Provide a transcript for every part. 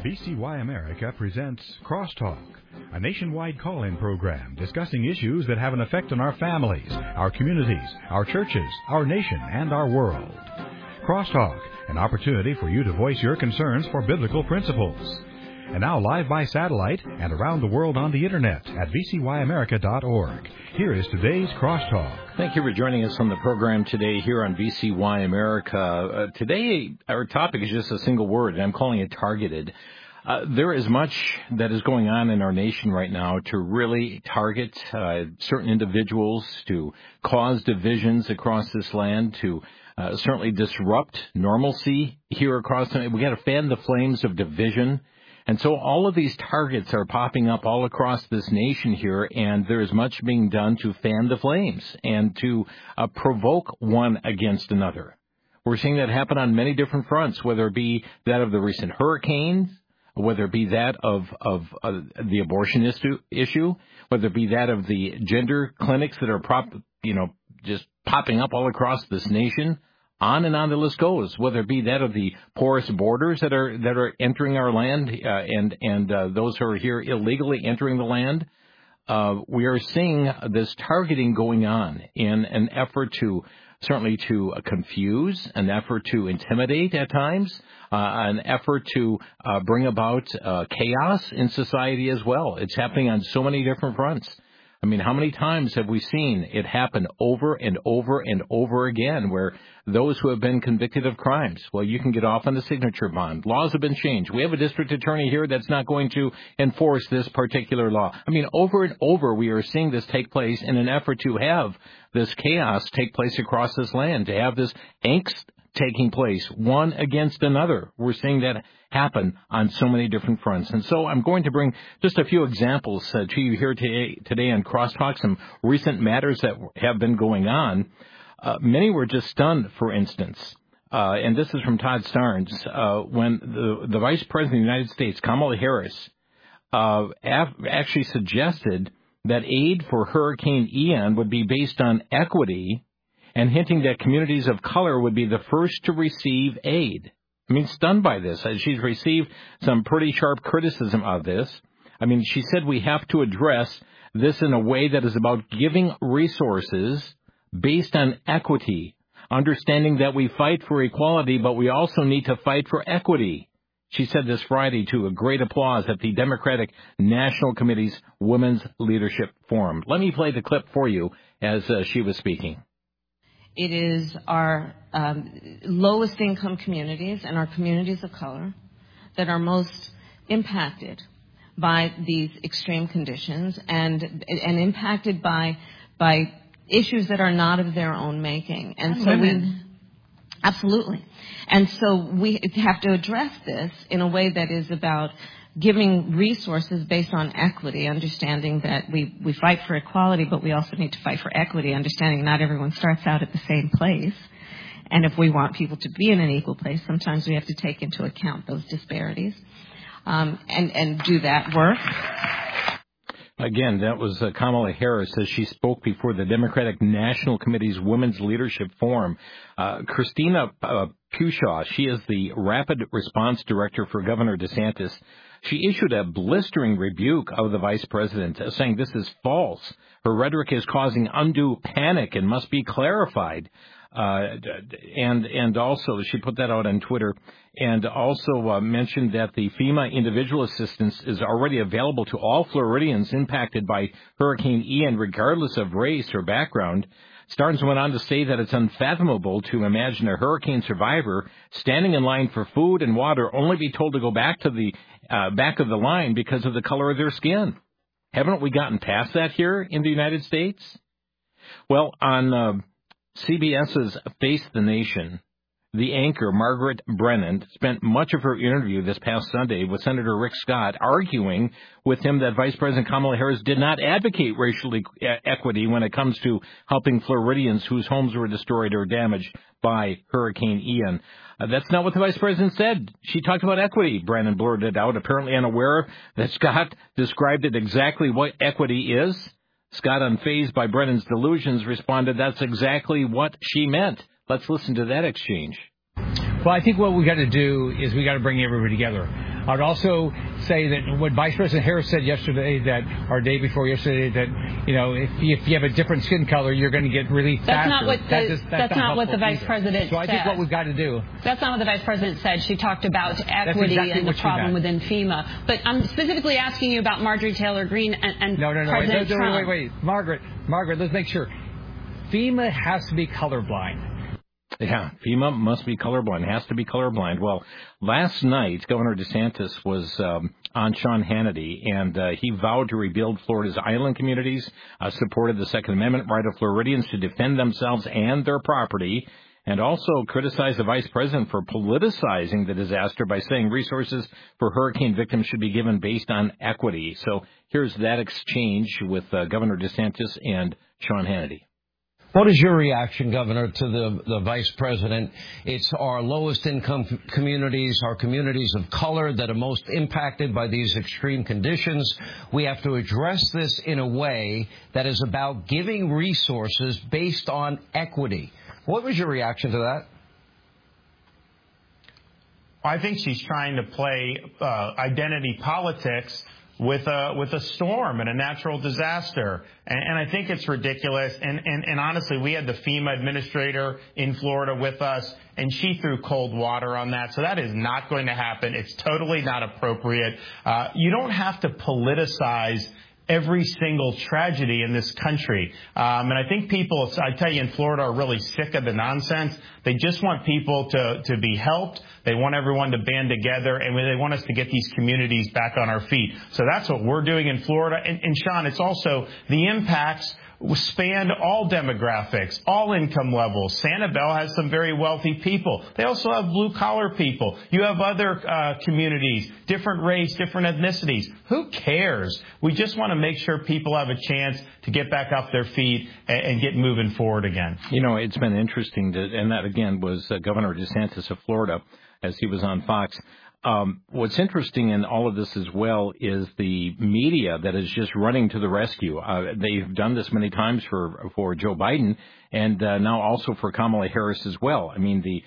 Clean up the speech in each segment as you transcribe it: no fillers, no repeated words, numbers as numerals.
VCY America presents Crosstalk, a nationwide call-in program discussing issues that have an effect on our families, our communities, our churches, our nation, and our world. Crosstalk, an opportunity for you to voice your concerns for biblical principles. And now live by satellite and around the world on the internet at vcyamerica.org. Here is today's Crosstalk. Thank you for joining us on the program today here on VCY America. Today, our topic is just a single word, and I'm calling it targeted. There is much that is going on in our nation right now to really target certain individuals, to cause divisions across this land, to certainly disrupt normalcy here across the land. We got to fan the flames of division. And so all of these targets are popping up all across this nation here, and there is much being done to fan the flames and to provoke one against another. We're seeing that happen on many different fronts, whether it be that of the recent hurricanes, whether it be that of the abortion issue, whether it be that of the gender clinics that are just popping up all across this nation. On and on the list goes, whether it be that of the porous borders that are entering our land and those who are here illegally entering the land. We are seeing this targeting going on in an effort to certainly to confuse, an effort to intimidate at times, an effort to bring about chaos in society as well. It's happening on so many different fronts. I mean, how many times have we seen it happen over and over and over again where those who have been convicted of crimes, well, you can get off on the signature bond. Laws have been changed. We have a district attorney here that's not going to enforce this particular law. I mean, over and over we are seeing this take place in an effort to have this chaos take place across this land, to have this angst taking place, one against another. We're seeing that happen on so many different fronts. And so I'm going to bring just a few examples to you here today on Crosstalk, some recent matters that have been going on. Many were just stunned, for instance. And this is from Todd Starnes, when the Vice President of the United States, Kamala Harris, actually suggested that aid for Hurricane Ian would be based on equity, and hinting that communities of color would be the first to receive aid. I mean, stunned by this. She's received some pretty sharp criticism of this. I mean, she said we have to address this in a way that is about giving resources based on equity, understanding that we fight for equality, but we also need to fight for equity. She said this Friday to a great applause at the Democratic National Committee's Women's Leadership Forum. Let me play the clip for you as she was speaking. It is our lowest income communities and our communities of color that are most impacted by these extreme conditions and impacted by issues that are not of their own making. And so absolutely. And so we have to address this in a way that is about giving resources based on equity, understanding that we fight for equality, but we also need to fight for equity, understanding not everyone starts out at the same place. And if we want people to be in an equal place, sometimes we have to take into account those disparities and do that work. Again, that was Kamala Harris as she spoke before the Democratic National Committee's Women's Leadership Forum. Christina Pushaw, she is the Rapid Response Director for Governor DeSantis. She issued a blistering rebuke of the vice president, saying this is false. Her rhetoric is causing undue panic and must be clarified. And also, she put that out on Twitter, and also mentioned that the FEMA individual assistance is already available to all Floridians impacted by Hurricane Ian, regardless of race or background. Starnes went on to say that it's unfathomable to imagine a hurricane survivor standing in line for food and water only be told to go back to the back of the line because of the color of their skin. Haven't we gotten past that here in the United States? Well, on CBS's Face the Nation, the anchor, Margaret Brennan, spent much of her interview this past Sunday with Senator Rick Scott, arguing with him that Vice President Kamala Harris did not advocate racial equity when it comes to helping Floridians whose homes were destroyed or damaged by Hurricane Ian. That's not what the Vice President said. She talked about equity, Brennan blurted out, apparently unaware that Scott described it exactly what equity is. Scott, unfazed by Brennan's delusions, responded, that's exactly what she meant. Let's listen to that exchange. Well, I think what we got to do is we got to bring everybody together. I'd also say that what Vice President Harris said yesterday, or day before yesterday, that if you have a different skin color, you're going to get relief faster. That's not what the Vice President said. So I think what we've got to do. That's not what the Vice President said. She talked about equity and the problem within FEMA. But I'm specifically asking you about Marjorie Taylor Greene and President Trump. Wait. Margaret, let's make sure. FEMA has to be colorblind. Yeah, FEMA must be colorblind, has to be colorblind. Well, last night, Governor DeSantis was on Sean Hannity, and he vowed to rebuild Florida's island communities, supported the Second Amendment right of Floridians to defend themselves and their property, and also criticized the vice president for politicizing the disaster by saying resources for hurricane victims should be given based on equity. So here's that exchange with Governor DeSantis and Sean Hannity. What is your reaction, Governor, to the Vice President? It's our lowest income communities, our communities of color that are most impacted by these extreme conditions. We have to address this in a way that is about giving resources based on equity. What was your reaction to that? I think she's trying to play identity politics with a storm and a natural disaster. And I think it's ridiculous. And honestly, we had the FEMA administrator in Florida with us, and she threw cold water on that. So that is not going to happen. It's totally not appropriate. You don't have to politicize every single tragedy in this country. And I think people, I tell you, in Florida are really sick of the nonsense. They just want people to be helped. They want everyone to band together, and they want us to get these communities back on our feet. So that's what we're doing in Florida. And Sean, it's also the impacts span all demographics, all income levels. Sanibel has some very wealthy people. They also have blue-collar people. You have other communities, different race, different ethnicities. Who cares? We just want to make sure people have a chance to get back off their feet and get moving forward again. It's been interesting, and that, again, was Governor DeSantis of Florida as he was on Fox. What's interesting in all of this as well is the media that is just running to the rescue. They've done this many times for Joe Biden, and now also for Kamala Harris as well. I mean, the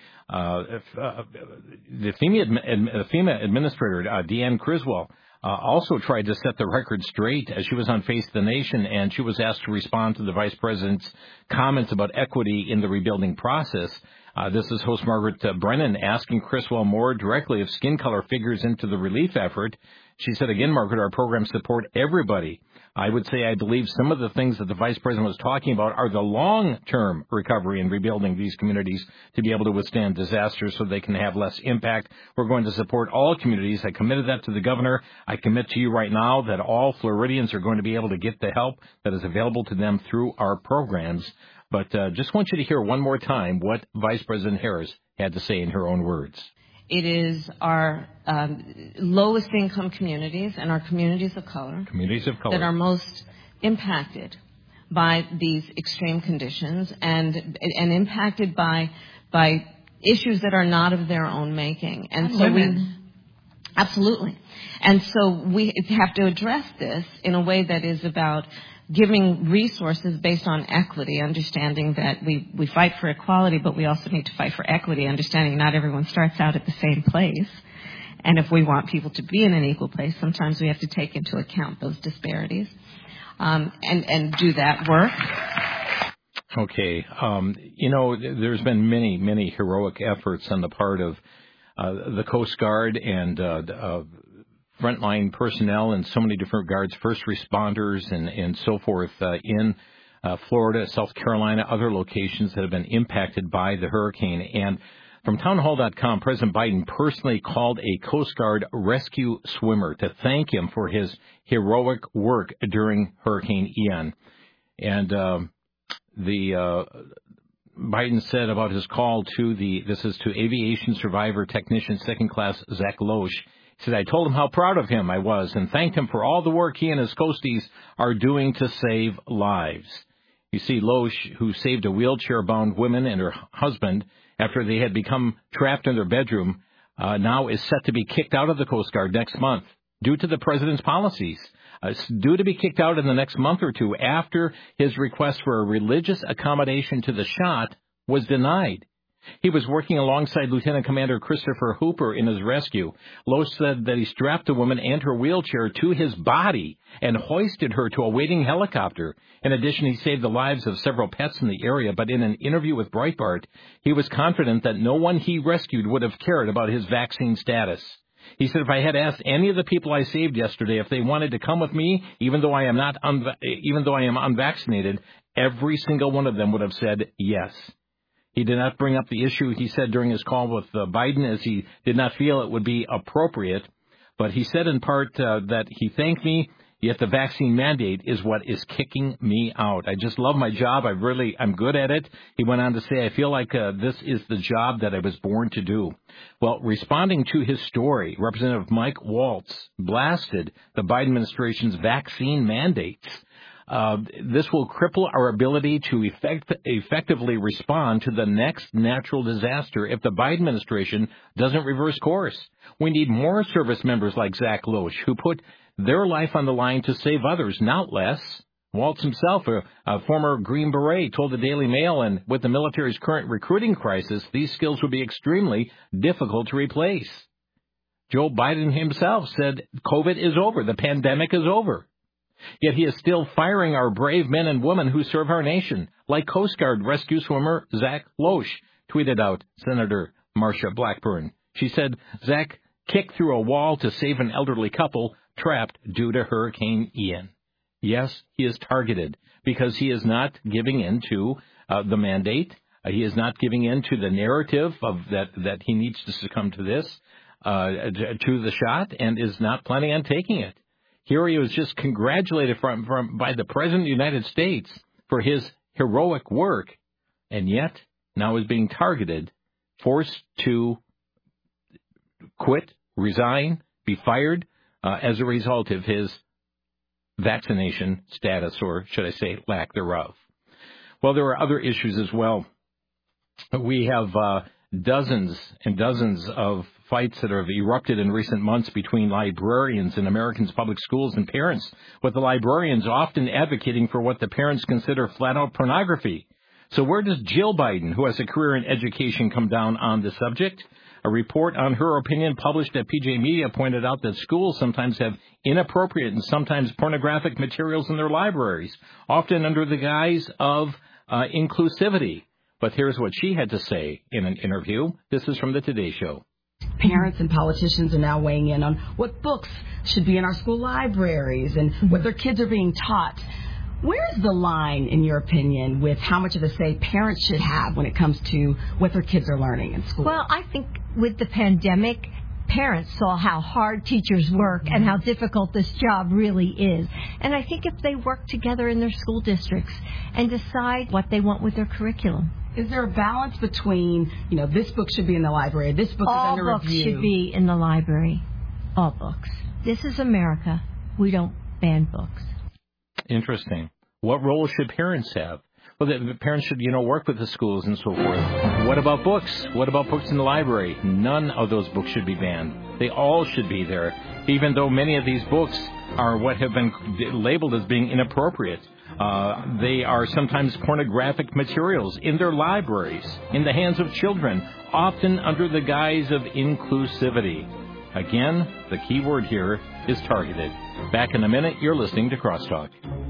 FEMA administrator, Deanne Criswell, also tried to set the record straight as she was on Face the Nation, and she was asked to respond to the vice president's comments about equity in the rebuilding process. This is host Margaret Brennan asking Criswell more directly if skin color figures into the relief effort. She said, again, Margaret, our programs support everybody. I would say I believe some of the things that the vice president was talking about are the long-term recovery and rebuilding these communities to be able to withstand disasters so they can have less impact. We're going to support all communities. I committed that to the governor. I commit to you right now that all Floridians are going to be able to get the help that is available to them through our programs. But just want you to hear one more time what Vice President Harris had to say in her own words. It is our lowest income communities and our communities of color that are most impacted by these extreme conditions and impacted by issues that are not of their own making. And so absolutely. And so we have to address this in a way that is about giving resources based on equity, understanding that we fight for equality, but we also need to fight for equity, understanding not everyone starts out at the same place. And if we want people to be in an equal place, sometimes we have to take into account those disparities and do that work. Okay. There's been many, many heroic efforts on the part of the Coast Guard and frontline personnel and so many different regards, first responders and so forth in Florida, South Carolina, other locations that have been impacted by the hurricane. And from townhall.com, President Biden personally called a Coast Guard rescue swimmer to thank him for his heroic work during Hurricane Ian. And Biden said about his call to aviation survivor technician second class Zach Loesch. He said, I told him how proud of him I was and thanked him for all the work he and his coasties are doing to save lives. You see, Loesch, who saved a wheelchair-bound woman and her husband after they had become trapped in their bedroom, now is set to be kicked out of the Coast Guard next month due to the president's policies. Due to be kicked out in the next month or two after his request for a religious accommodation to the shot was denied. He was working alongside Lieutenant Commander Christopher Hooper in his rescue. Loesch said that he strapped the woman and her wheelchair to his body and hoisted her to a waiting helicopter. In addition, he saved the lives of several pets in the area, but in an interview with Breitbart, he was confident that no one he rescued would have cared about his vaccine status. He said, if I had asked any of the people I saved yesterday if they wanted to come with me, even though I am unvaccinated, every single one of them would have said yes. He did not bring up the issue, he said, during his call with Biden, as he did not feel it would be appropriate. But he said in part that he thanked me, yet the vaccine mandate is what is kicking me out. I just love my job. I'm good at it. He went on to say, I feel like this is the job that I was born to do. Well, responding to his story, Representative Mike Waltz blasted the Biden administration's vaccine mandates. This will cripple our ability to effectively respond to the next natural disaster if the Biden administration doesn't reverse course. We need more service members like Zach Loesch who put their life on the line to save others, not less. Waltz himself, a former Green Beret, told the Daily Mail, and with the military's current recruiting crisis, these skills would be extremely difficult to replace. Joe Biden himself said COVID is over, the pandemic is over. Yet he is still firing our brave men and women who serve our nation, like Coast Guard rescue swimmer Zach Loesch, tweeted out Senator Marsha Blackburn. She said Zach kicked through a wall to save an elderly couple trapped due to Hurricane Ian. Yes, he is targeted because he is not giving in to the mandate. He is not giving in to the narrative of that he needs to succumb to this, to the shot, and is not planning on taking it. Here he was just congratulated by the President of the United States for his heroic work, and yet now is being targeted, forced to quit, resign, be fired as a result of his vaccination status, or should I say lack thereof. Well, there are other issues as well. We have dozens and dozens of fights that have erupted in recent months between librarians in Americans' public schools and parents, with the librarians often advocating for what the parents consider flat-out pornography. So where does Jill Biden, who has a career in education, come down on the subject? A report on her opinion published at PJ Media pointed out that schools sometimes have inappropriate and sometimes pornographic materials in their libraries, often under the guise of inclusivity. But here's what she had to say in an interview. This is from the Today Show. Parents and politicians are now weighing in on what books should be in our school libraries and what their kids are being taught. Where's the line, in your opinion, with how much of a say parents should have when it comes to what their kids are learning in school? Well, I think with the pandemic, parents saw how hard teachers work and how difficult this job really is. And I think if they work together in their school districts and decide what they want with their curriculum. Is there a balance between, this book should be in the library, this book is under review? All books should be in the library. All books. This is America. We don't ban books. Interesting. What role should parents have? Well, the parents should, work with the schools and so forth. What about books? What about books in the library? None of those books should be banned. They all should be there, even though many of these books are what have been labeled as being inappropriate. They are sometimes pornographic materials in their libraries, in the hands of children, often under the guise of inclusivity. Again, the key word here is targeted. Back in a minute, you're listening to Crosstalk.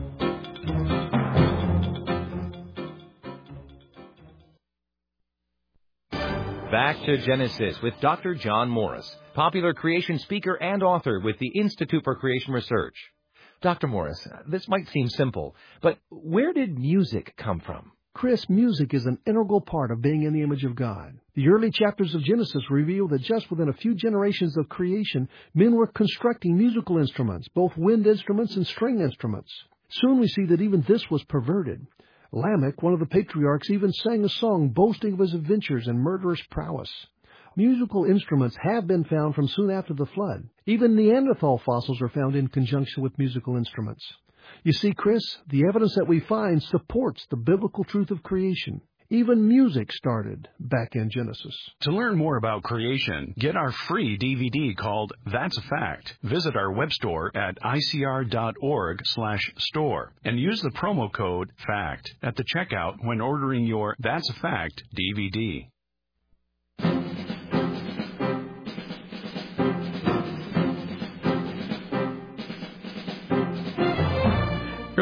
Back to Genesis with Dr. John Morris, popular creation speaker and author with the Institute for Creation Research. Dr. Morris, this might seem simple, but where did music come from? Chris, music is an integral part of being in the image of God. The early chapters of Genesis reveal that just within a few generations of creation, men were constructing musical instruments, both wind instruments and string instruments. Soon we see that even this was perverted. Lamech, one of the patriarchs, even sang a song boasting of his adventures and murderous prowess. Musical instruments have been found from soon after the flood. Even Neanderthal fossils are found in conjunction with musical instruments. You see, Chris, the evidence that we find supports the biblical truth of creation. Even music started back in Genesis. To learn more about creation, get our free DVD called That's a Fact. Visit our web store at icr.org/store and use the promo code FACT at the checkout when ordering your That's a Fact DVD.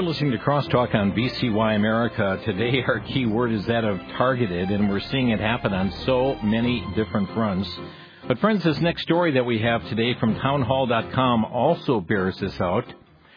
listening to Crosstalk on VCY America. Today, our key word is that of targeted, and we're seeing it happen on so many different fronts. But, friends, this next story that we have today from townhall.com also bears this out.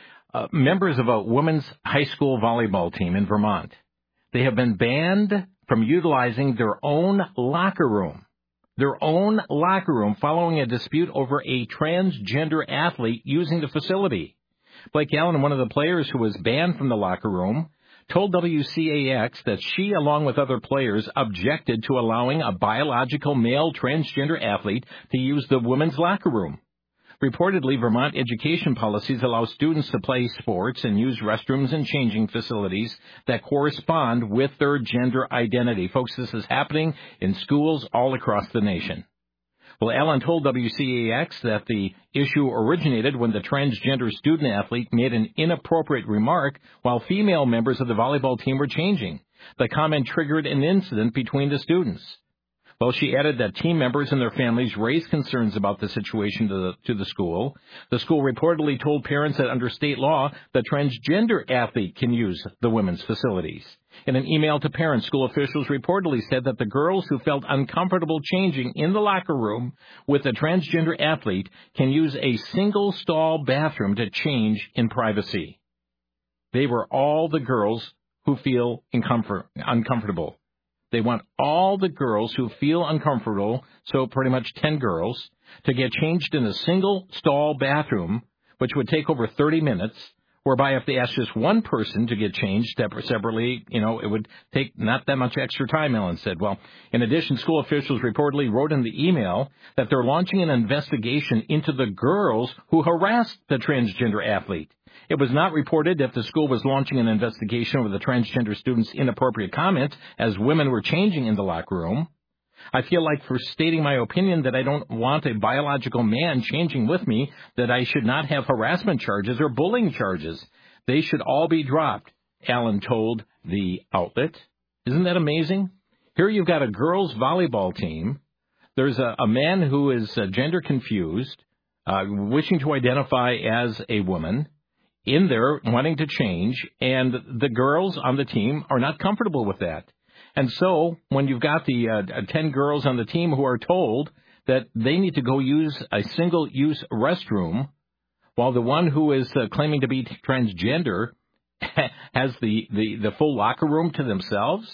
Members of a women's high school volleyball team in Vermont, they have been banned from utilizing their own locker room. Their own locker room following a dispute over a transgender athlete using the facility. Blake Allen, one of the players who was banned from the locker room, told WCAX that she, along with other players, objected to allowing a biological male transgender athlete to use the women's locker room. Reportedly, Vermont education policies allow students to play sports and use restrooms and changing facilities that correspond with their gender identity. Folks, this is happening in schools all across the nation. Well, Allen told WCAX that the issue originated when the transgender student-athlete made an inappropriate remark while female members of the volleyball team were changing. The comment triggered an incident between the students. Well, she added that team members and their families raised concerns about the situation to the school. The school reportedly told parents that under state law, the transgender athlete can use the women's facilities. In an email to parents, school officials reportedly said that the girls who felt uncomfortable changing in the locker room with a transgender athlete can use a single-stall bathroom to change in privacy. They were all the girls who feel uncomfortable. They want all the girls who feel uncomfortable, so pretty much 10 girls, to get changed in a single-stall bathroom, which would take over 30 minutes, whereby if they ask just one person to get changed separately, it would take not that much extra time, Ellen said. Well, in addition, school officials reportedly wrote in the email that they're launching an investigation into the girls who harassed the transgender athlete. It was not reported if the school was launching an investigation over the transgender students' inappropriate comments as women were changing in the locker room. I feel like for stating my opinion that I don't want a biological man changing with me, that I should not have harassment charges or bullying charges. They should all be dropped, Allen told the outlet. Isn't that amazing? Here you've got a girls' volleyball team. There's a man who is gender confused, wishing to identify as a woman, in there wanting to change, and the girls on the team are not comfortable with that. And so when you've got the 10 girls on the team who are told that they need to go use a single-use restroom, while the one who is claiming to be transgender has the full locker room to themselves,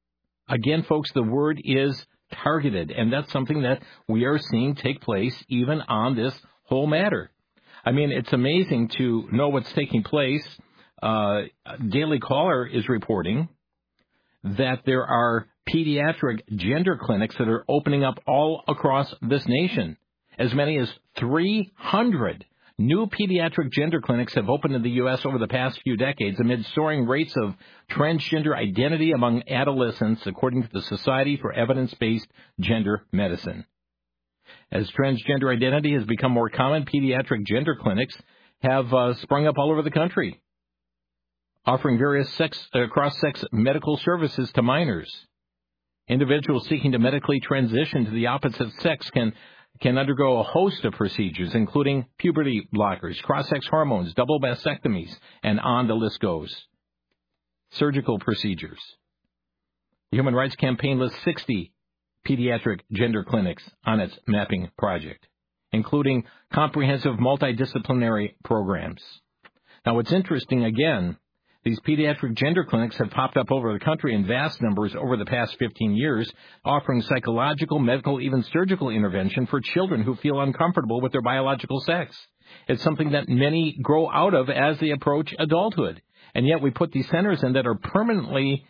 again, folks, the word is targeted, and that's something that we are seeing take place even on this whole matter. I mean, it's amazing to know what's taking place. Daily Caller is reporting that there are pediatric gender clinics that are opening up all across this nation. As many as 300 new pediatric gender clinics have opened in the U.S. over the past few decades amid soaring rates of transgender identity among adolescents, according to the Society for Evidence-Based Gender Medicine. As transgender identity has become more common, pediatric gender clinics have sprung up all over the country, offering various cross-sex medical services to minors. Individuals seeking to medically transition to the opposite sex can undergo a host of procedures, including puberty blockers, cross-sex hormones, double mastectomies, and on the list goes. Surgical procedures. The Human Rights Campaign lists 60 pediatric gender clinics on its mapping project, including comprehensive multidisciplinary programs. Now, what's interesting, again, these pediatric gender clinics have popped up over the country in vast numbers over the past 15 years, offering psychological, medical, even surgical intervention for children who feel uncomfortable with their biological sex. It's something that many grow out of as they approach adulthood. And yet we put these centers in that are permanently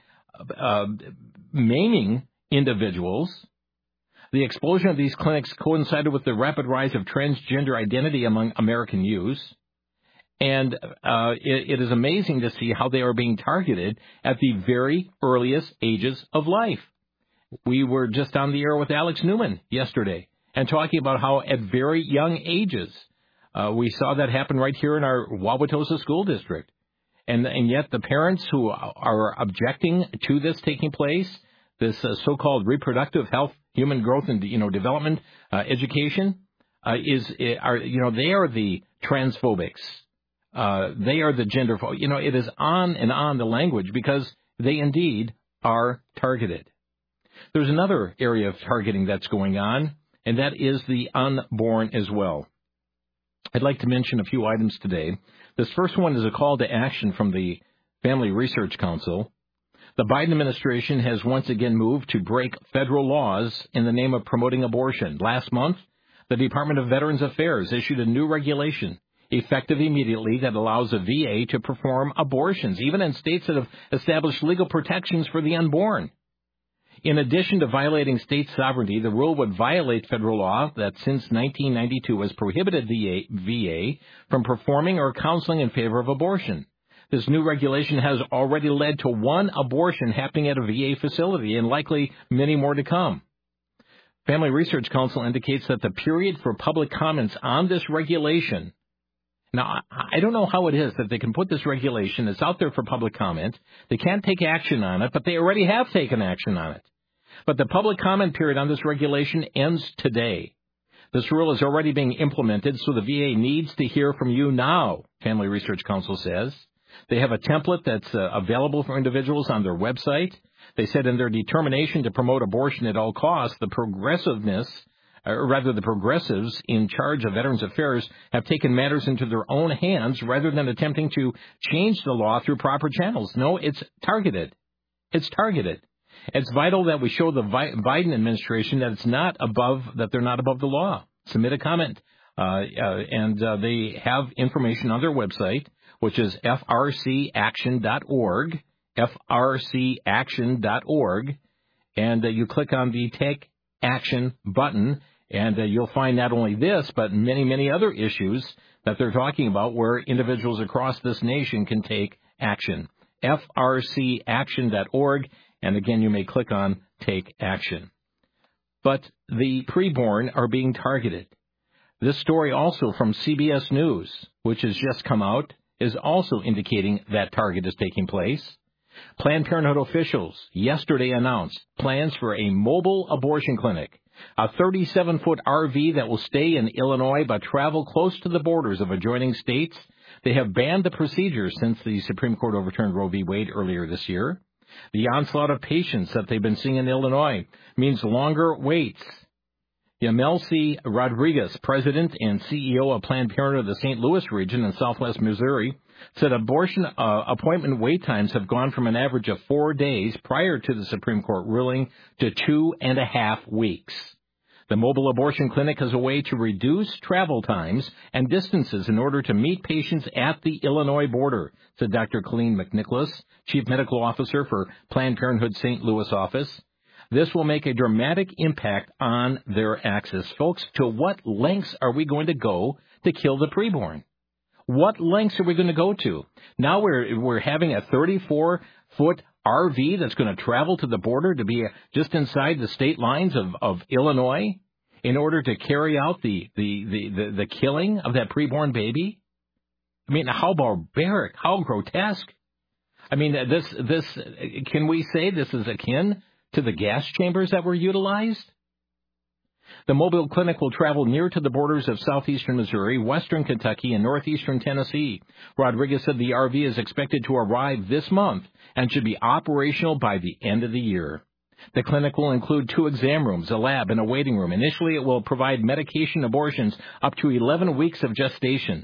maiming individuals. The explosion of these clinics coincided with the rapid rise of transgender identity among American youth. And it is amazing to see how they are being targeted at the very earliest ages of life. We were just on the air with Alex Newman yesterday and talking about how at very young ages we saw that happen right here in our Wauwatosa School District. And yet the parents who are objecting to this taking place, this so-called reproductive health, human growth and development education, they are the transphobics. They are the gender. It is on and on the language because they indeed are targeted. There's another area of targeting that's going on, and that is the unborn as well. I'd like to mention a few items today. This first one is a call to action from the Family Research Council. The Biden administration has once again moved to break federal laws in the name of promoting abortion. Last month, the Department of Veterans Affairs issued a new regulation, effective immediately, that allows a VA to perform abortions, even in states that have established legal protections for the unborn. In addition to violating state sovereignty, the rule would violate federal law that since 1992 has prohibited the VA from performing or counseling in favor of abortion. This new regulation has already led to one abortion happening at a VA facility and likely many more to come. Family Research Council indicates that the period for public comments on this regulation. Now, I don't know how it is that they can put this regulation, it's out there for public comment. They can't take action on it, but they already have taken action on it. But the public comment period on this regulation ends today. This rule is already being implemented, so the VA needs to hear from you now, Family Research Council says. They have a template that's available for individuals on their website. They said in their determination to promote abortion at all costs, the progressives in charge of Veterans Affairs have taken matters into their own hands rather than attempting to change the law through proper channels. No, it's targeted. It's targeted. It's vital that we show the Biden administration that they're not above the law. Submit a comment. They have information on their website, which is frcaction.org, frcaction.org, and you click on the Take Action button, and you'll find not only this, but many, many other issues that they're talking about where individuals across this nation can take action. frcaction.org, and again, you may click on Take Action. But the preborn are being targeted. This story also from CBS News, which has just come out, is also indicating that target is taking place. Planned Parenthood officials yesterday announced plans for a mobile abortion clinic, a 37-foot RV that will stay in Illinois but travel close to the borders of adjoining states. They have banned the procedure since the Supreme Court overturned Roe v. Wade earlier this year. The onslaught of patients that they've been seeing in Illinois means longer waits. Yamelcy Rodriguez, president and CEO of Planned Parenthood of the St. Louis region in southwest Missouri, said abortion appointment wait times have gone from an average of 4 days prior to the Supreme Court ruling to 2.5 weeks. The mobile abortion clinic is a way to reduce travel times and distances in order to meet patients at the Illinois border, said Dr. Colleen McNicholas, Chief Medical Officer for Planned Parenthood St. Louis office. This will make a dramatic impact on their access. Folks, to what lengths are we going to go to kill the preborn? What lengths are we going to go to? Now we're having a 34-foot RV that's going to travel to the border to be just inside the state lines of Illinois in order to carry out the killing of that preborn baby? I mean, how barbaric, how grotesque. I mean, this can we say this is akin to the gas chambers that were utilized? The mobile clinic will travel near to the borders of southeastern Missouri, western Kentucky, and northeastern Tennessee. Rodriguez said the RV is expected to arrive this month and should be operational by the end of the year. The clinic will include 2 exam rooms, a lab, and a waiting room. Initially, it will provide medication abortions up to 11 weeks of gestation.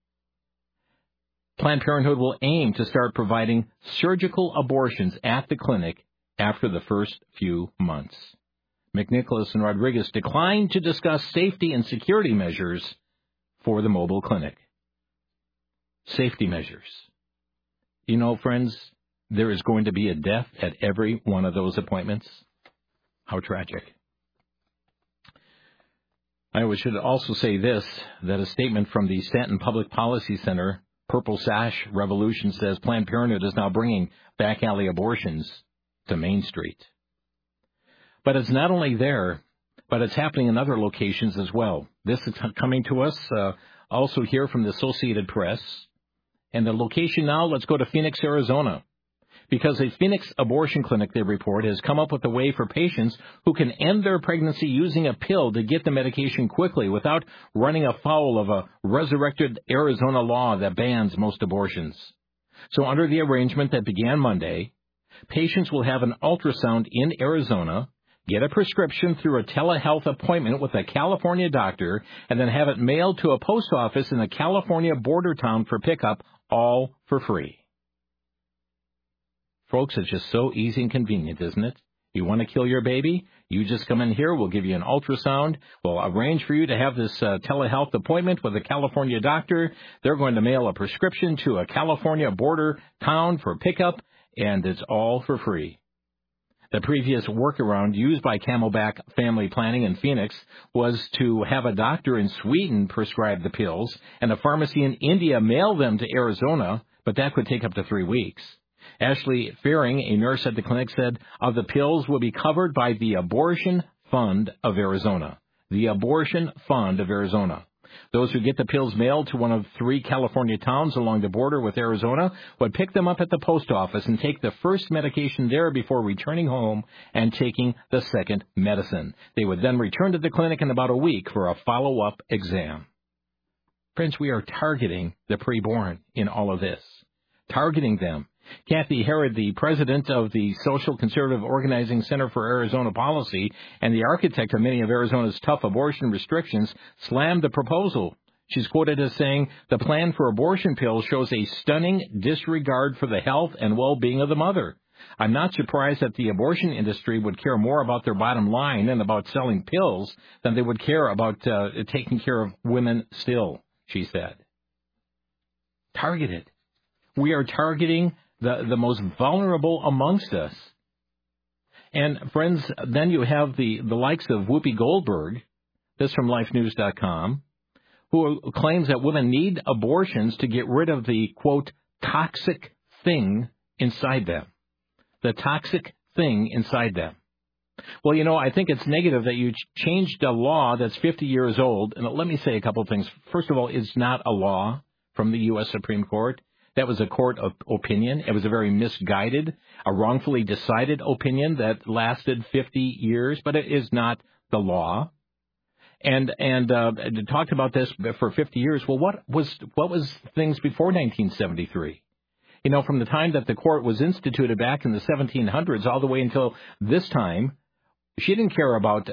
Planned Parenthood will aim to start providing surgical abortions at the clinic after the first few months. McNicholas and Rodriguez declined to discuss safety and security measures for the mobile clinic. Safety measures. You know, friends, there is going to be a death at every one of those appointments. How tragic. I should also say this, that a statement from the Stanton Public Policy Center, Purple Sash Revolution, says Planned Parenthood is now bringing back alley abortions to Main Street. But it's not only there, but it's happening in other locations as well. This is coming to us also here from the Associated Press. And the location now, let's go to Phoenix, Arizona, because a Phoenix abortion clinic, they report, has come up with a way for patients who can end their pregnancy using a pill to get the medication quickly without running afoul of a resurrected Arizona law that bans most abortions. So under the arrangement that began Monday, patients will have an ultrasound in Arizona, get a prescription through a telehealth appointment with a California doctor, and then have it mailed to a post office in a California border town for pickup, all for free. Folks, it's just so easy and convenient, isn't it? You want to kill your baby? You just come in here, we'll give you an ultrasound, we'll arrange for you to have this telehealth appointment with a California doctor. They're going to mail a prescription to a California border town for pickup, and it's all for free. The previous workaround used by Camelback Family Planning in Phoenix was to have a doctor in Sweden prescribe the pills and a pharmacy in India mail them to Arizona, but that could take up to 3 weeks. Ashley Fearing, a nurse at the clinic, said the pills will be covered by the Abortion Fund of Arizona. The Abortion Fund of Arizona. Those who get the pills mailed to one of 3 California towns along the border with Arizona would pick them up at the post office and take the first medication there before returning home and taking the second medicine. They would then return to the clinic in about a week for a follow-up exam. Friends, we are targeting the preborn in all of this. Targeting them. Kathy Herod, the president of the Social Conservative Organizing Center for Arizona Policy and the architect of many of Arizona's tough abortion restrictions, slammed the proposal. She's quoted as saying, "The plan for abortion pills shows a stunning disregard for the health and well-being of the mother. I'm not surprised that the abortion industry would care more about their bottom line and about selling pills than they would care about taking care of women still," she said. Targeted. We are targeting the most vulnerable amongst us. And, friends, then you have the likes of Whoopi Goldberg, this from LifeNews.com, who claims that women need abortions to get rid of the, quote, toxic thing inside them. The toxic thing inside them. Well, you know, I think it's negative that you changed a law that's 50 years old. And let me say a couple of things. First of all, it's not a law from the U.S. Supreme Court. That was a court of opinion. It was a very misguided, a wrongfully decided opinion that lasted 50 years, but it is not the law. And talked about this for 50 years. Well, what was things before 1973? You know, from the time that the court was instituted back in the 1700s all the way until this time, she didn't care about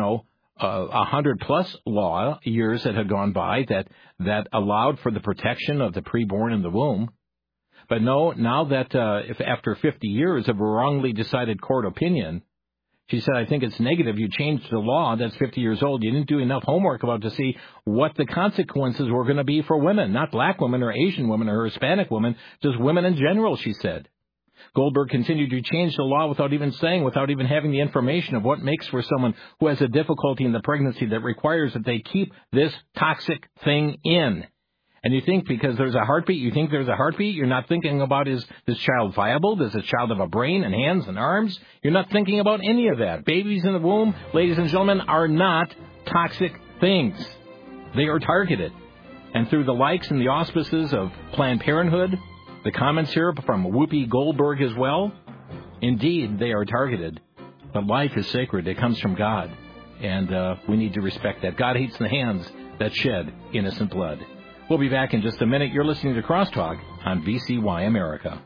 100+ law years that had gone by that allowed for the protection of the preborn in the womb. But no, now that if after 50 years of a wrongly decided court opinion, she said, I think it's negative. You changed the law that's 50 years old. You didn't do enough homework about to see what the consequences were going to be for women, not black women or Asian women or Hispanic women, just women in general, she said. Goldberg continued to change the law without even having the information of what makes for someone who has a difficulty in the pregnancy that requires that they keep this toxic thing in. And you think because there's a heartbeat, you're not thinking about, is this child viable? Does this child have a brain and hands and arms? You're not thinking about any of that. Babies in the womb, ladies and gentlemen, are not toxic things. They are targeted. And through the likes and the auspices of Planned Parenthood, the comments here from Whoopi Goldberg as well, indeed, they are targeted. But life is sacred. It comes from God. And we need to respect that. God hates the hands that shed innocent blood. We'll be back in just a minute. You're listening to Crosstalk on VCY America.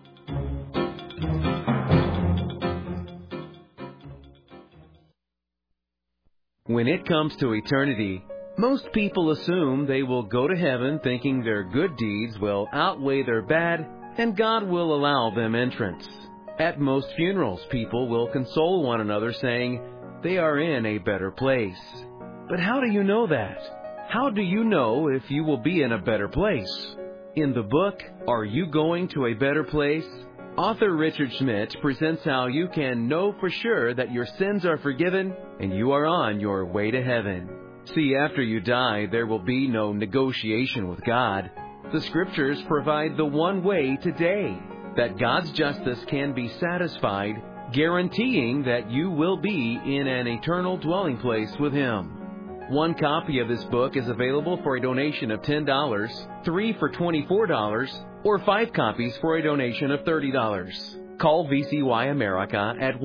When it comes to eternity, most people assume they will go to heaven thinking their good deeds will outweigh their bad, and God will allow them entrance. At most funerals, people will console one another saying they are in a better place. But how do you know that? How do you know if you will be in a better place? In the book, Are You Going to a Better Place?, author Richard Schmidt presents how you can know for sure that your sins are forgiven and you are on your way to heaven. See, after you die, there will be no negotiation with God. The Scriptures provide the one way today that God's justice can be satisfied, guaranteeing that you will be in an eternal dwelling place with Him. One copy of this book is available for a donation of $10, 3 for $24, or 5 copies for a donation of $30. Call VCY America at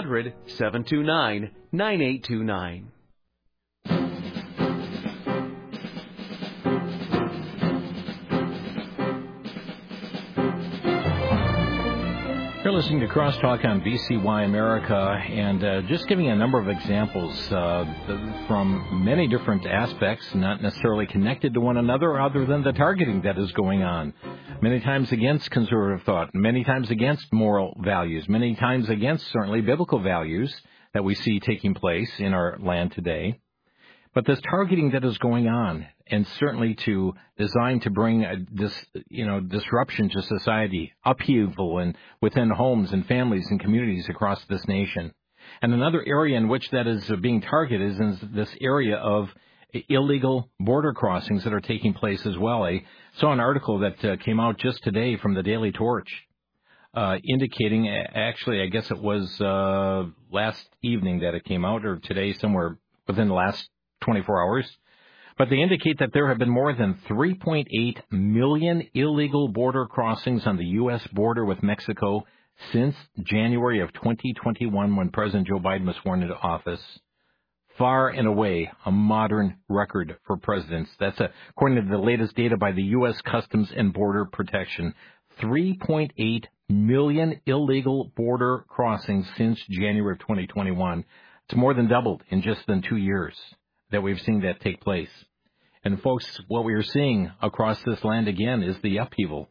1-800-729-9829. You're listening to Crosstalk on VCY America, and just giving a number of examples from many different aspects, not necessarily connected to one another, other than the targeting that is going on. Many times against conservative thought, many times against moral values, many times against certainly biblical values that we see taking place in our land today. But this targeting that is going on, and certainly designed to bring disruption to society, upheaval and within homes and families and communities across this nation. And another area in which that is being targeted is in this area of illegal border crossings that are taking place as well. I saw an article that came out just today from the Daily Torch, indicating, actually, I guess it was last evening that it came out, or today, somewhere within the last 24 hours. But they indicate that there have been more than 3.8 million illegal border crossings on the U.S. border with Mexico since January of 2021, when President Joe Biden was sworn into office. Far and away a modern record for presidents. That's according to the latest data by the U.S. Customs and Border Protection. 3.8 million illegal border crossings since January of 2021. It's more than doubled in just than 2 years that we've seen that take place. And folks, what we are seeing across this land again is the upheaval.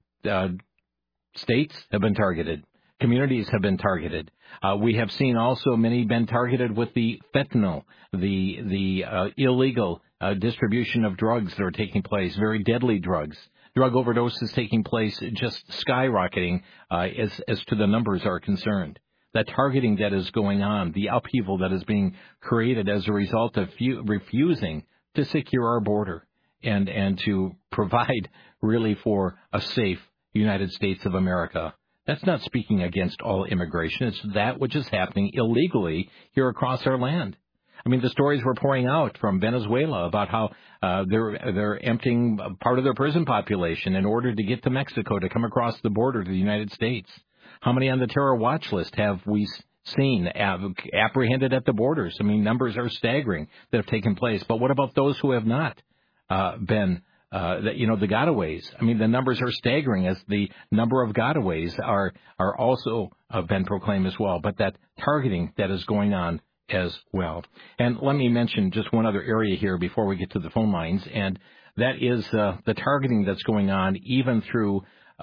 States have been targeted. Communities have been targeted. We have seen also many been targeted with the fentanyl, the illegal distribution of drugs that are taking place, very deadly drugs. Drug overdoses taking place, just skyrocketing as to the numbers are concerned. That targeting that is going on, the upheaval that is being created as a result of refusing to secure our border and to provide really for a safe United States of America. That's not speaking against all immigration. It's that which is happening illegally here across our land. I mean, the stories we're pouring out from Venezuela about how they're emptying part of their prison population in order to get to Mexico to come across the border to the United States. How many on the terror watch list have we seen apprehended at the borders? I mean, numbers are staggering that have taken place. But what about those who have not been, the gotaways? I mean, the numbers are staggering as the number of gotaways are also been proclaimed as well. But that targeting that is going on as well. And let me mention just one other area here before we get to the phone lines, and that is the targeting that's going on even through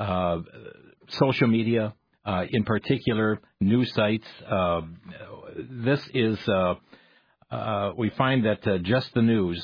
social media. In particular, news sites. This is, we find that Just the News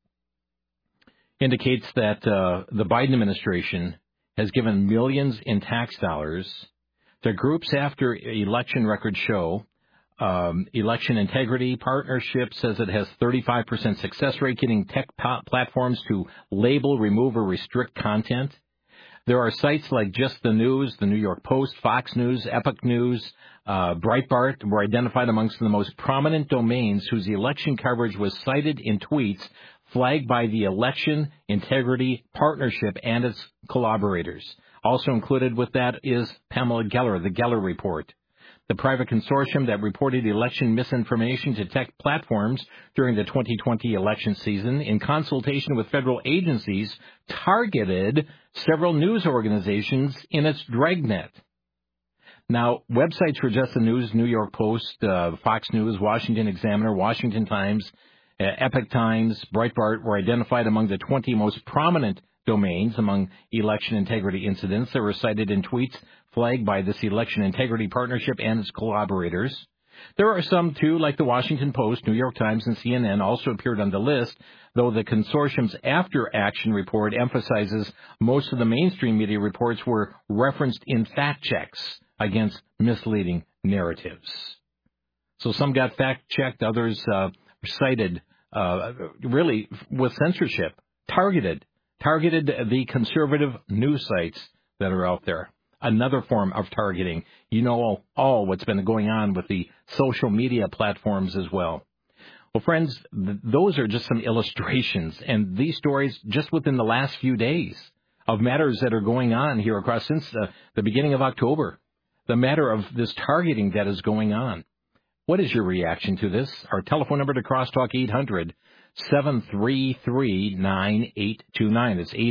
indicates that the Biden administration has given millions in tax dollars to groups after election records show. Election Integrity Partnership says it has 35% success rate getting tech platforms to label, remove, or restrict content. There are sites like Just the News, the New York Post, Fox News, Epoch News, Breitbart were identified amongst the most prominent domains whose election coverage was cited in tweets flagged by the Election Integrity Partnership and its collaborators. Also included with that is Pamela Geller, the Geller Report. The private consortium that reported election misinformation to tech platforms during the 2020 election season, in consultation with federal agencies, targeted several news organizations in its dragnet. Now, websites for Just the News, New York Post, Fox News, Washington Examiner, Washington Times, Epoch Times, Breitbart were identified among the 20 most prominent domains among election integrity incidents that were cited in tweets flagged by this Election Integrity Partnership and its collaborators. There are some, too, like the Washington Post, New York Times, and CNN also appeared on the list, though the consortium's after-action report emphasizes most of the mainstream media reports were referenced in fact checks against misleading narratives. So some got fact-checked, others cited really with censorship, targeted the conservative news sites that are out there. Another form of targeting. You know all what's been going on with the social media platforms as well. Well, friends, those are just some illustrations, and these stories just within the last few days of matters that are going on here across since the beginning of October. the matter of this targeting that is going on. What is your reaction to this? Our telephone number to Crosstalk, 800-733-9829. It's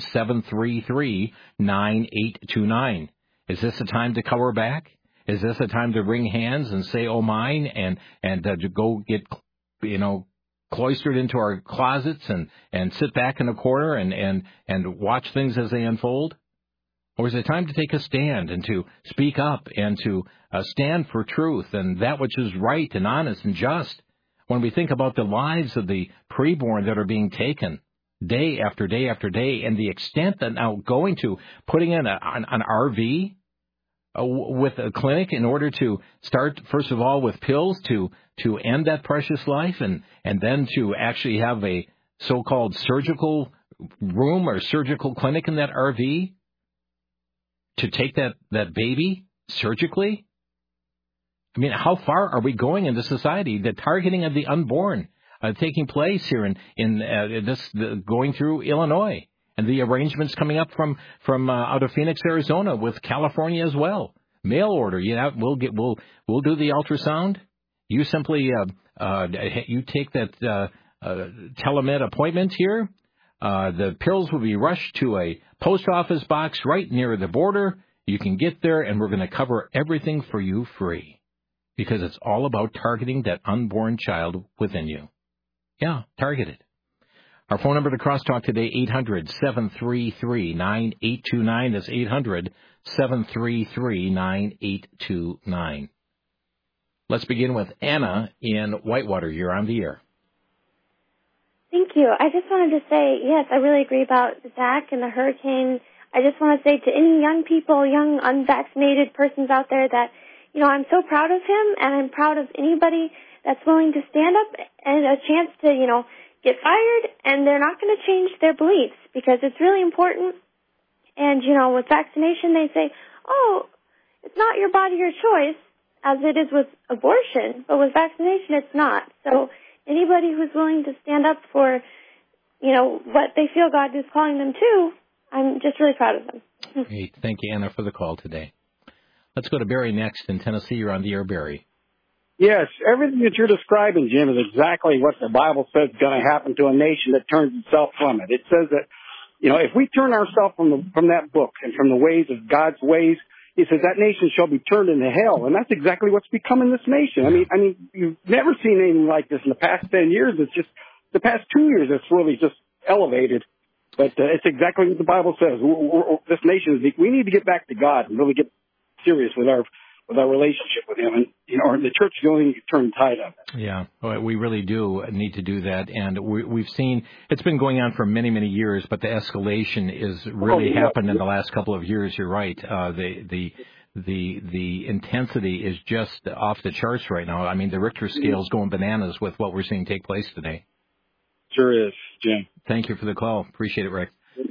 800-733-9829. Is this a time to cower back? Is this a time to wring hands and say, oh, mine, and to go get, cloistered into our closets and sit back in a corner and watch things as they unfold? Or is it time to take a stand and to speak up and to stand for truth and that which is right and honest and just? When we think about the lives of the preborn that are being taken day after day after day, and the extent that now going to putting in an RV with a clinic in order to start, first of all, with pills to end that precious life, and then to actually have a so-called surgical room or surgical clinic in that RV to take that baby surgically? I mean, how far are we going in the society? The targeting of the unborn taking place here in this going through Illinois, and the arrangements coming up from out of Phoenix, Arizona, with California as well. Mail order. We'll do the ultrasound. You simply you take that telemed appointment here. The pills will be rushed to a post office box right near the border. You can get there, and we're going to cover everything for you free, because it's all about targeting that unborn child within you. Yeah, target it. Our phone number to Crosstalk today, 800-733-9829. That's 800-733-9829. Let's begin with Anna in Whitewater. You're on the air. Thank you. I just wanted to say, yes, I really agree about Zach and the hurricane. I just want to say to any young people, young unvaccinated persons out there that, I'm so proud of him, and I'm proud of anybody that's willing to stand up and a chance to, get fired, and they're not going to change their beliefs, because it's really important. And, with vaccination, they say, oh, it's not your body, your choice, as it is with abortion, but with vaccination, it's not. So anybody who's willing to stand up for, what they feel God is calling them to, I'm just really proud of them. Great. Thank you, Anna, for the call today. Let's go to Barry next in Tennessee. You're on the air, Barry. Yes, everything that you're describing, Jim, is exactly what the Bible says is going to happen to a nation that turns itself from it. It says that, if we turn ourselves from that book and from the ways of God's ways, He says that nation shall be turned into hell, and that's exactly what's becoming this nation. I mean, you've never seen anything like this in the past 10 years. It's just the past 2 years it's really just elevated. But it's exactly what the Bible says. This nation we need to get back to God and really get serious with our relationship with Him, and the church is going to turn tide on that. Yeah, we really do need to do that, and we've seen it's been going on for many, many years, but the escalation is really happened in the last couple of years. You're right. The intensity is just off the charts right now. I mean, the Richter scale is going bananas with what we're seeing take place today. Sure is, Jim. Thank you for the call. Appreciate it, Rick.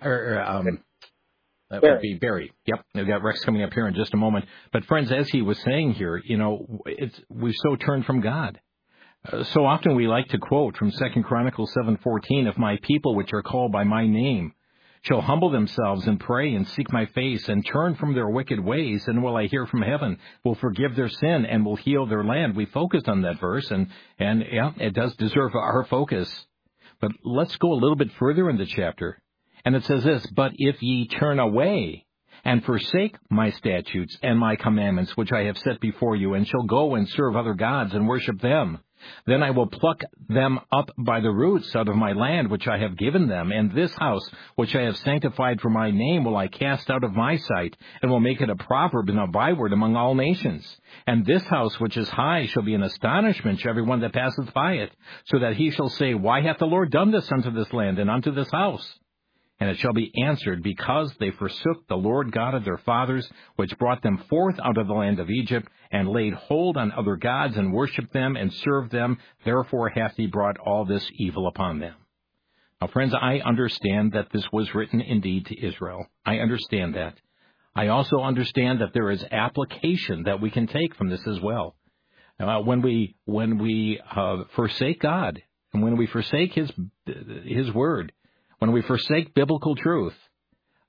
That would be Barry. Yep. We've got Rex coming up here in just a moment. But friends, as he was saying here, we've so turned from God. So often we like to quote from 2 Chronicles 7:14, if my people which are called by my name shall humble themselves and pray and seek my face and turn from their wicked ways, then will I hear from heaven, will forgive their sin and will heal their land. We focused on that verse, and yeah, it does deserve our focus. But let's go a little bit further in the chapter. And it says this, but if ye turn away and forsake my statutes and my commandments, which I have set before you, and shall go and serve other gods and worship them, then I will pluck them up by the roots out of my land, which I have given them, and this house, which I have sanctified for my name, will I cast out of my sight, and will make it a proverb and a byword among all nations. And this house, which is high, shall be an astonishment to every one that passeth by it, so that he shall say, why hath the Lord done this unto this land and unto this house? And it shall be answered, because they forsook the Lord God of their fathers, which brought them forth out of the land of Egypt, and laid hold on other gods, and worshipped them, and served them. Therefore hath he brought all this evil upon them. Now, friends, I understand that this was written indeed to Israel. I understand that. I also understand that there is application that we can take from this as well. When we forsake God, and when we forsake His Word, when we forsake biblical truth,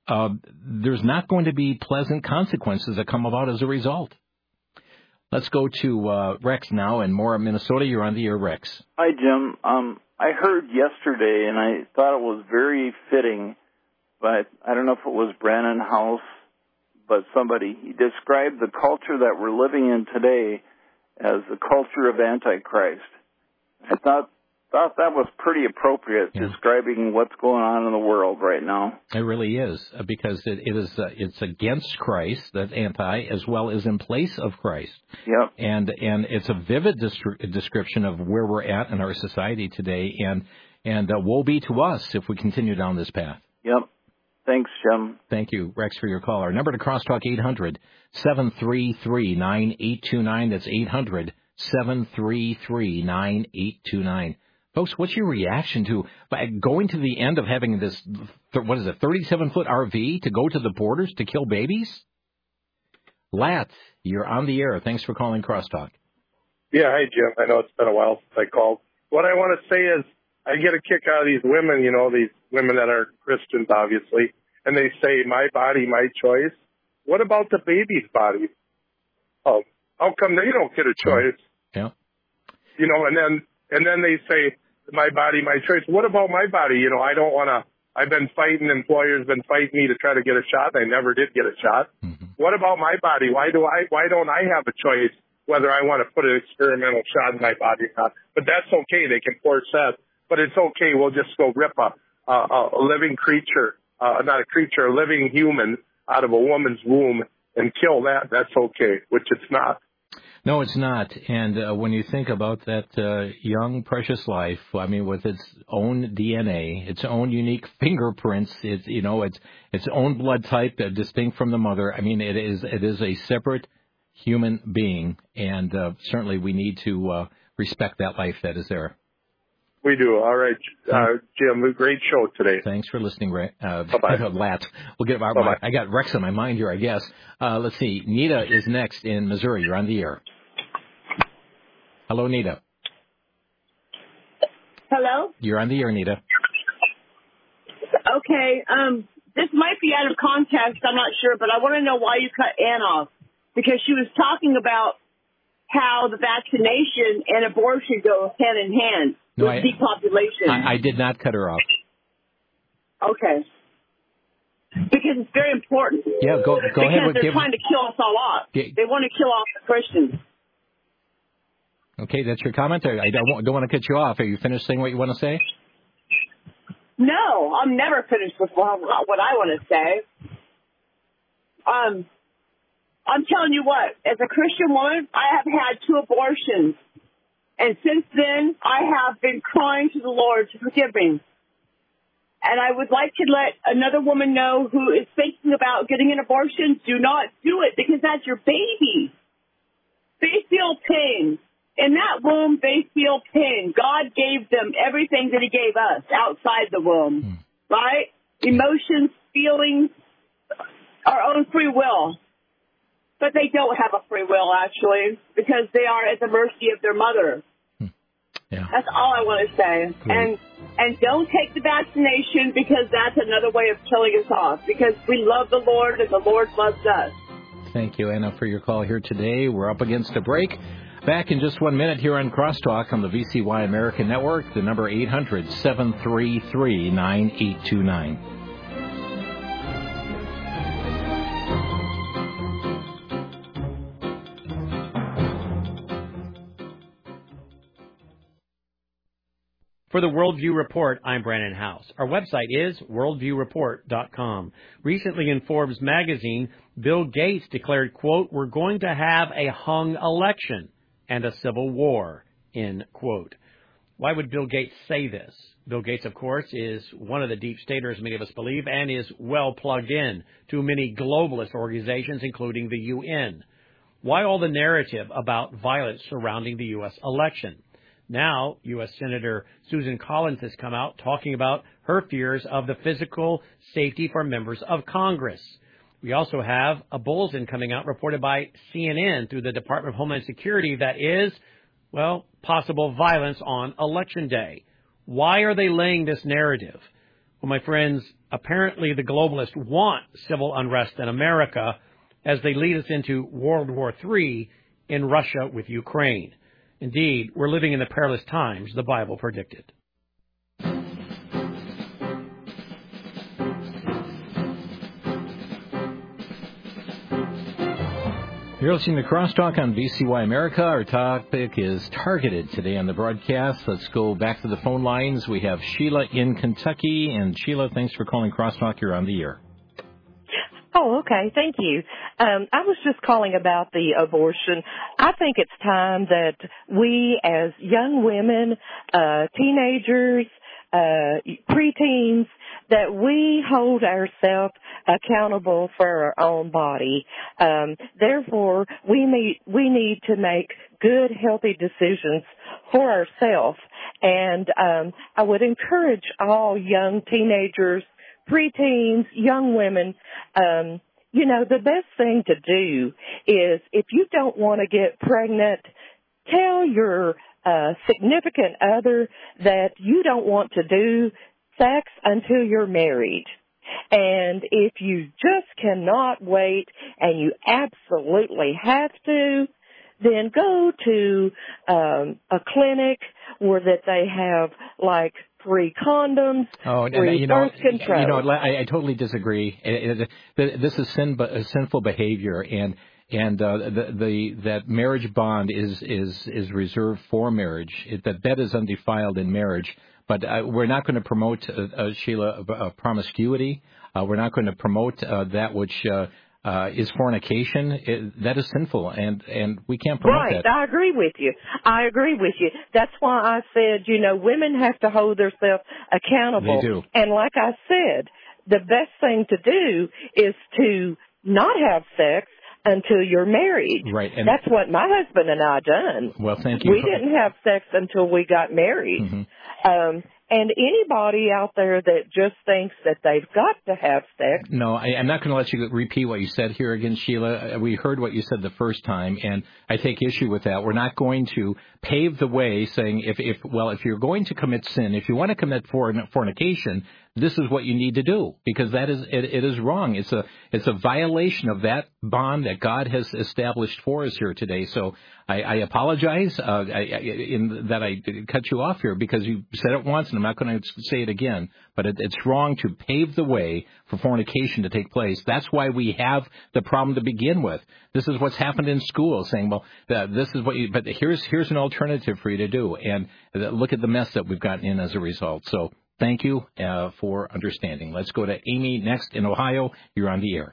there's not going to be pleasant consequences that come about as a result. Let's go to Rex now in Mora, Minnesota. You're on the air, Rex. Hi, Jim. I heard yesterday, and I thought it was very fitting, but I don't know if it was Brannon House, but somebody, he described the culture that we're living in today as the culture of Antichrist. I thought that was pretty appropriate, describing what's going on in the world right now. It really is, because it's against Christ, that's anti, as well as in place of Christ. Yep. And it's a vivid description of where we're at in our society today, and woe be to us if we continue down this path. Yep. Thanks, Jim. Thank you, Rex, for your call. Our number to Crosstalk, 800-733-9829. That's 800-733-9829. Folks, what's your reaction to going to the end of having this, 37-foot RV to go to the borders to kill babies? Lat, you're on the air. Thanks for calling Crosstalk. Yeah, hi, Jim. I know it's been a while since I called. What I want to say is I get a kick out of these women, these women that are Christians, obviously, and they say, my body, my choice. What about the baby's body? Oh, how come they don't get a choice? Yeah. And then they say, my body, my choice. What about my body? I don't want to. I've been fighting, employers been fighting me to try to get a shot, and I never did get a shot. Mm-hmm. What about my body? Why don't I have a choice whether I want to put an experimental shot in my body or not? But that's okay. They can force that. But it's okay. We'll just go rip a living creature, not a creature, a living human out of a woman's womb and kill that. That's okay, which it's not. No, it's not. And when you think about that young, precious life, with its own DNA, its own unique fingerprints, its own blood type, distinct from the mother. It is a separate human being, and certainly we need to respect that life that is there. We do. All right, Jim, great show today. Thanks for listening, Bye-bye. Lat. We'll get I got Rex on my mind here, I guess. Let's see. Nita is next in Missouri. You're on the air. Hello, Nita. Hello? You're on the air, Nita. Okay. This might be out of context. I'm not sure, but I want to know why you cut Ann off. Because she was talking about how the vaccination and abortion go hand in hand with depopulation. I did not cut her off. Okay. Because it's very important. Yeah, go ahead. Because they're trying to kill us all off. They want to kill off the Christians. Okay, that's your comment? I don't want to cut you off. Are you finished saying what you want to say? No, I'm never finished with what I want to say. I'm telling you what, as a Christian woman, I have had 2 abortions. And since then, I have been crying to the Lord to forgive me. And I would like to let another woman know who is thinking about getting an abortion, do not do it because that's your baby. They feel pain. In that womb, they feel pain. God gave them everything that he gave us outside the womb, right? Emotions, feelings, our own free will. But they don't have a free will, actually, because they are at the mercy of their mother. Yeah. That's all I want to say. And don't take the vaccination because that's another way of killing us off, because we love the Lord and the Lord loves us. Thank you, Anna, for your call here today. We're up against a break. Back in just 1 minute here on Crosstalk on the VCY American Network. The number 800-733-9829. For the Worldview Report, I'm Brannon House. Our website is worldviewreport.com. Recently in Forbes magazine, Bill Gates declared, quote, "We're going to have a hung election and a civil war," end quote. Why would Bill Gates say this? Bill Gates, of course, is one of the deep staters many of us believe and is well plugged in to many globalist organizations, including the UN. Why all the narrative about violence surrounding the U.S. election? Now, U.S. Senator Susan Collins has come out talking about her fears of the physical safety for members of Congress. We also have a bulletin coming out reported by CNN through the Department of Homeland Security that is, possible violence on Election Day. Why are they laying this narrative? Well, my friends, apparently the globalists want civil unrest in America as they lead us into World War III in Russia with Ukraine. Indeed, we're living in the perilous times the Bible predicted. You're listening to Crosstalk on VCY America. Our topic is targeted today on the broadcast. Let's go back to the phone lines. We have Sheila in Kentucky. And Sheila, thanks for calling Crosstalk. You're on the air. Oh, okay. Thank you. I was just calling about the abortion. I think it's time that we as young women, teenagers, preteens, that we hold ourselves accountable for our own body. Therefore, we need to make good, healthy decisions for ourselves. And I would encourage all young teenagers, preteens, young women, the best thing to do is if you don't want to get pregnant, tell your significant other that you don't want to do sex until you're married. And if you just cannot wait and you absolutely have to, then go to a clinic where that they have like free condoms, free birth control. I totally disagree. This is sinful behavior, and that marriage bond is reserved for marriage. That bed is undefiled in marriage. But we're not going to promote, Sheila, promiscuity. We're not going to promote that which is fornication. That is sinful, and we can't promote that. Right, I agree with you. That's why I said, women have to hold themselves accountable. They do. And like I said, the best thing to do is to not have sex until you're married. Right. And that's what my husband and I done. Well, thank you. We didn't have sex until we got married. Mm-hmm. And anybody out there that just thinks that they've got to have sex. No, I'm not going to let you repeat what you said here again, Sheila. We heard what you said the first time, and I take issue with that. We're not going to pave the way saying if you're going to commit sin, if you want to commit fornication, this is what you need to do, because it is wrong. It's a violation of that bond that God has established for us here today. So I apologize in that I cut you off here, because you said it once and I'm not going to say it again. But it's wrong to pave the way for fornication to take place. That's why we have the problem to begin with. This is what's happened in school, saying, well, this is what you. But here's an alternative for you to do, and look at the mess that we've gotten in as a result. So. Thank you for understanding. Let's go to Amy next in Ohio. You're on the air.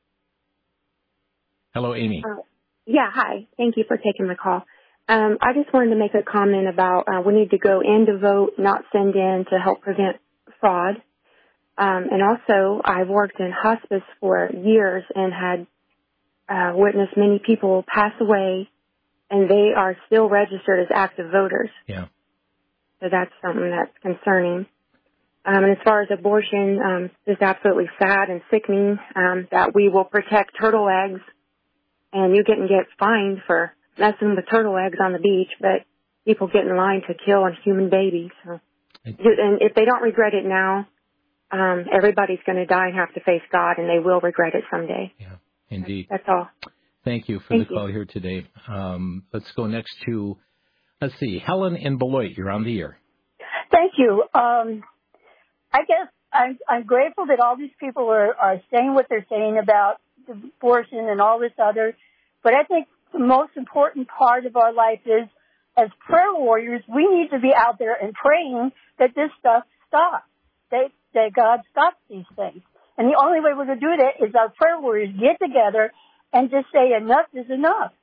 Hello, Amy. Yeah, hi. Thank you for taking the call. I just wanted to make a comment about we need to go in to vote, not send in to help prevent fraud. And also, I've worked in hospice for years and had witnessed many people pass away, and they are still registered as active voters. Yeah. So that's something that's concerning. And as far as abortion, it's absolutely sad and sickening that we will protect turtle eggs, and you can get fined for messing with turtle eggs on the beach, but people get in line to kill a human baby. So, and if they don't regret it now, everybody's going to die and have to face God, and they will regret it someday. Yeah, indeed. That's all. Thank you for the call here today. Let's go next to, let's see, Helen in Beloit. You're on the air. Thank you. I guess I'm grateful that all these people are saying what they're saying about abortion and all this other. But I think the most important part of our life is, as prayer warriors, we need to be out there and praying that this stuff stops, that God stops these things. And the only way we're going to do that is our prayer warriors get together and just say enough is enough.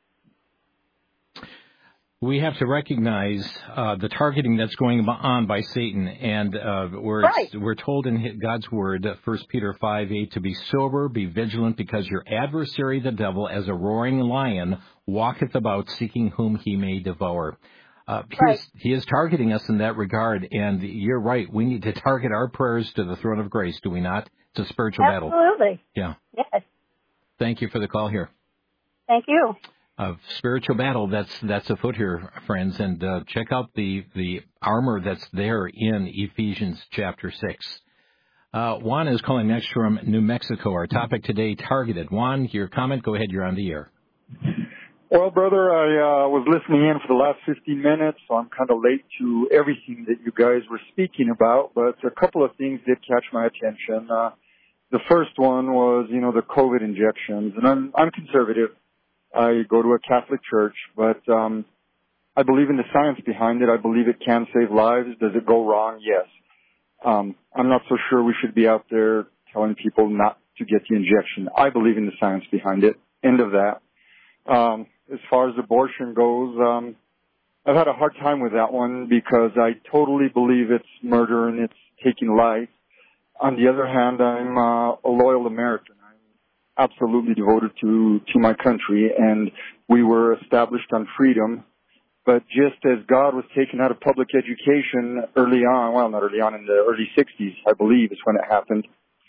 We have to recognize the targeting that's going on by Satan, and we're told in God's Word, 1 Peter 5:8, to be sober, be vigilant, because your adversary, the devil, as a roaring lion, walketh about seeking whom he may devour. He is targeting us in that regard, and you're right. We need to target our prayers to the throne of grace, do we not? It's a spiritual battle. Absolutely. Yeah. Yes. Thank you for the call here. Thank you. Spiritual battle that's afoot here, friends, and check out the armor that's there in Ephesians chapter 6. Juan is calling next from New Mexico. Our topic today, targeted. Juan, your comment, go ahead, you're on the air. Well, brother, I was listening in for the last 15 minutes, so I'm kind of late to everything that you guys were speaking about, but a couple of things did catch my attention. The first one was, the COVID injections, and I'm conservative. I go to a Catholic church, but I believe in the science behind it. I believe it can save lives. Does it go wrong? Yes. I'm not so sure we should be out there telling people not to get the injection. I believe in the science behind it. End of that. As far as abortion goes, I've had a hard time with that one because I totally believe it's murder and it's taking life. On the other hand, I'm a loyal American. I'm absolutely devoted to my country, and we were established on freedom. But just as God was taken out of public education early on, well, not early on, in the early 60s, I believe is when it happened,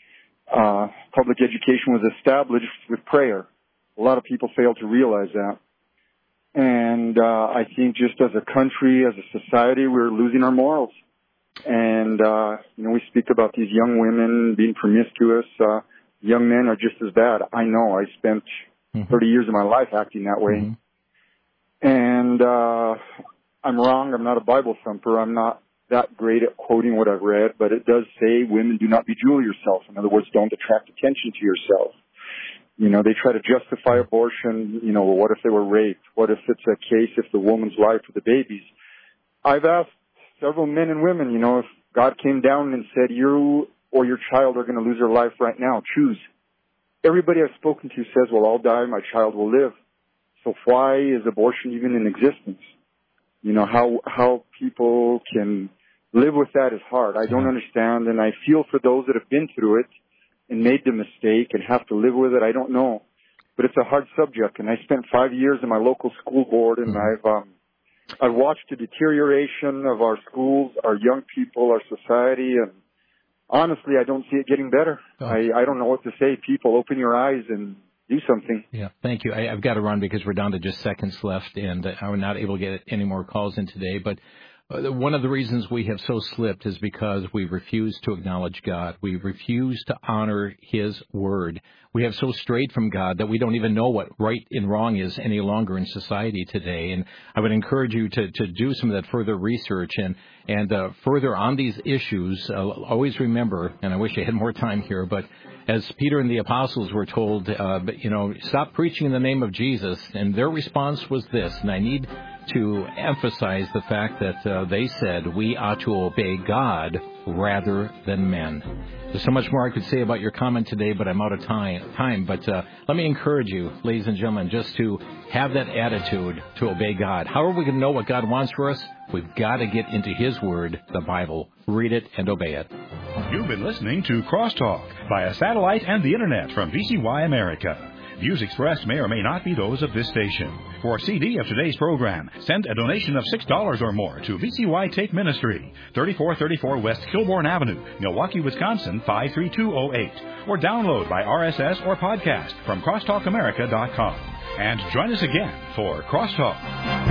public education was established with prayer. A lot of people fail to realize that. And I think just as a country, as a society, we're losing our morals. And, we speak about these young women being promiscuous. Young men are just as bad. I know. I spent 30 years of my life acting that way. And I'm wrong. I'm not a Bible thumper. I'm not that great at quoting what I've read. But it does say, women, do not bejewel yourself. In other words, don't attract attention to yourself. They try to justify abortion. Well, what if they were raped? What if it's a case if the woman's life or the baby's? I've asked several men and women, if God came down and said, you or your child are going to lose their life right now, choose. Everybody I've spoken to says, well, I'll die, my child will live. So why is abortion even in existence? How people can live with that is hard. I don't understand, and I feel for those that have been through it and made the mistake and have to live with it. I don't know. But it's a hard subject, and I spent 5 years in my local school board, and I've watched the deterioration of our schools, our young people, our society, and honestly, I don't see it getting better. I don't know what to say. People, open your eyes and do something. Yeah, thank you. I've got to run because we're down to just seconds left, and I'm not able to get any more calls in today. But one of the reasons we have so slipped is because we refuse to acknowledge God. We refuse to honor His Word. We have so strayed from God that we don't even know what right and wrong is any longer in society today. And I would encourage you to do some of that further research and further on these issues. Always remember, and I wish I had more time here, but as Peter and the apostles were told, stop preaching in the name of Jesus. And their response was this, and I need to emphasize the fact that they said we ought to obey God rather than men. There's so much more I could say about your comment today, but I'm out of time. But let me encourage you, ladies and gentlemen, just to have that attitude to obey God. How are we going to know what God wants for us? We've got to get into His Word, the Bible, read it, and obey it. You've been listening to Crosstalk via satellite and the Internet from VCY America. Views expressed may or may not be those of this station. For a CD of today's program, send a donation of $6 or more to VCY Take Ministry, 3434 West Kilbourne Avenue, Milwaukee, Wisconsin, 53208. Or download by RSS or podcast from crosstalkamerica.com. And join us again for Crosstalk.